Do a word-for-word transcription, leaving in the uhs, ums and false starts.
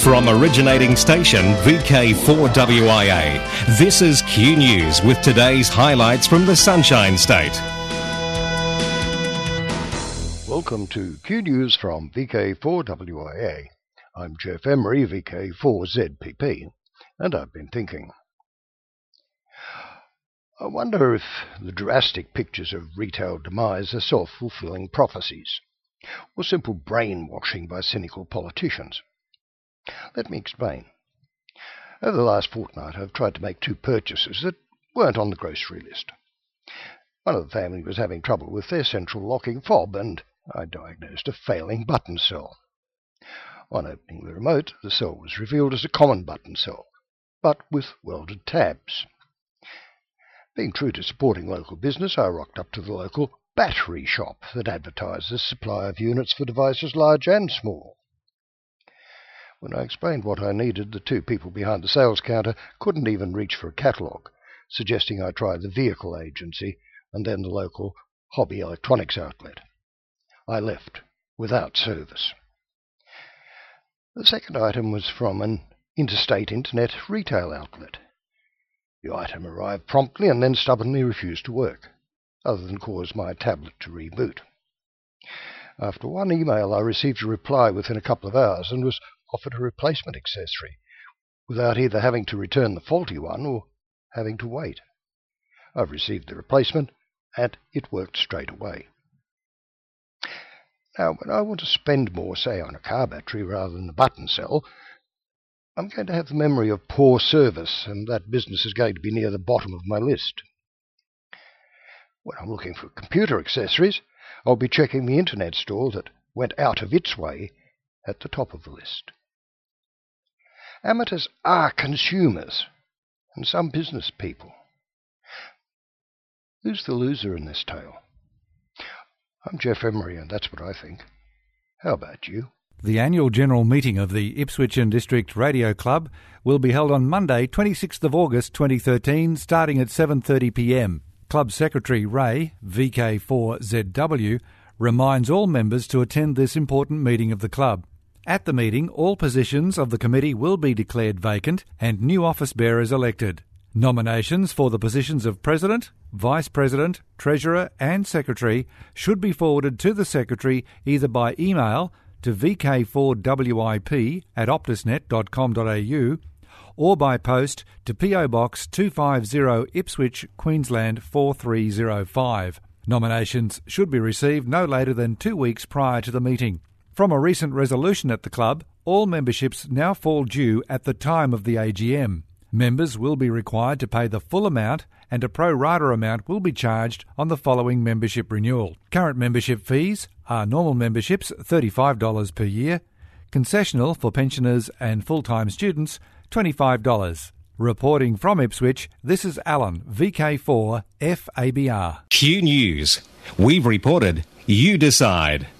From originating station V K four W I A, this is Q News with today's highlights from the Sunshine State. Welcome to Q News from V K four W I A. I'm Jeff Emery, V K four Z P P, and I've been thinking. I wonder if the drastic pictures of retail demise are self-fulfilling prophecies, or simple brainwashing by cynical politicians. Let me explain. Over the last fortnight I've tried to make two purchases that weren't on the grocery list. One of the family was having trouble with their central locking fob, and I diagnosed a failing button cell. On opening the remote, the cell was revealed as a common button cell, but with welded tabs. Being true to supporting local business, I rocked up to the local battery shop that advertises supply of units for devices large and small. When I explained what I needed, the two people behind the sales counter couldn't even reach for a catalogue, suggesting I try the vehicle agency and then the local hobby electronics outlet. I left without service. The second item was from an interstate internet retail outlet. The item arrived promptly and then stubbornly refused to work, other than cause my tablet to reboot. After one email, I received a reply within a couple of hours and was offered a replacement accessory, without either having to return the faulty one or having to wait. I've received the replacement, and it worked straight away. Now, when I want to spend more, say, on a car battery rather than the button cell, I'm going to have the memory of poor service, and that business is going to be near the bottom of my list. When I'm looking for computer accessories, I'll be checking the internet store that went out of its way at the top of the list. Amateurs are consumers, and some business people. Who's the loser in this tale? I'm Jeff Emery, and that's what I think. How about you? The annual general meeting of the Ipswich and District Radio Club will be held on Monday, twenty-sixth of August twenty thirteen, starting at seven thirty p m. Club Secretary Ray, V K four Z W, reminds all members to attend this important meeting of the club. At the meeting, all positions of the committee will be declared vacant and new office bearers elected. Nominations for the positions of President, Vice President, Treasurer and Secretary should be forwarded to the Secretary either by email to v k four w i p at optusnet dot com dot a u or by post to P O Box two fifty Ipswich, Queensland four three zero five. Nominations should be received no later than two weeks prior to the meeting. From a recent resolution at the club, all memberships now fall due at the time of the A G M. Members will be required to pay the full amount, and a pro rata amount will be charged on the following membership renewal. Current membership fees are normal memberships thirty-five dollars per year, concessional for pensioners and full-time students twenty-five dollars. Reporting from Ipswich, this is Alan, V K four F A B R. Q News. We've reported, you decide.